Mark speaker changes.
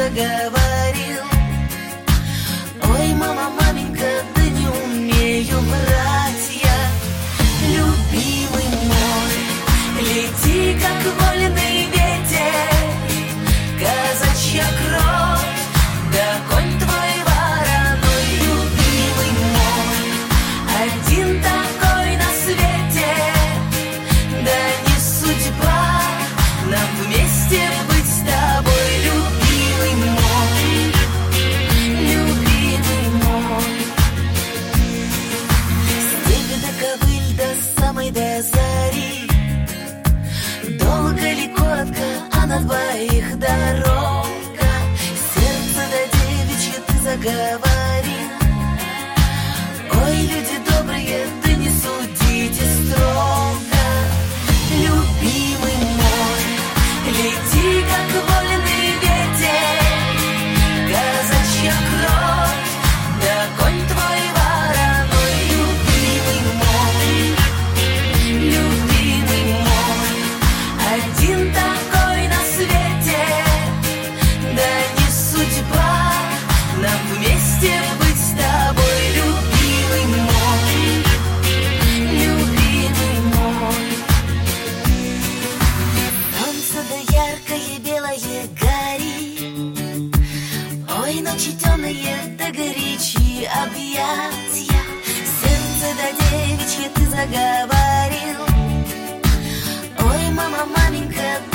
Speaker 1: заговорил. Ой, мама, маменька, да не умею врать я. Любимый мой, лети, как вольный ветер, казачья кровь, да конь твой вороной. Любимый мой, один такой на свете, да не судьба нам вместе быть с тобой. Любимый мой, любимый мой. Степь до ковыль до самой до зари, долго ли, коротко, а на двоих дорога. Сердце до девичье ты заговорил. Ой, люди добрые, да не судите строго. Любимый мой, лети, как вольный ветер, казачья кровь, да конь твой вороной. Любимый мой, любимый мой, один такой на свете, да не судьба нам вместе быть с тобой. Любимый мой, любимый мой. Солнце да яркое белое горит, ой, ночи темные да горячие объятия. Сердце да девичье ты заговорил. Ой, мама, маменька,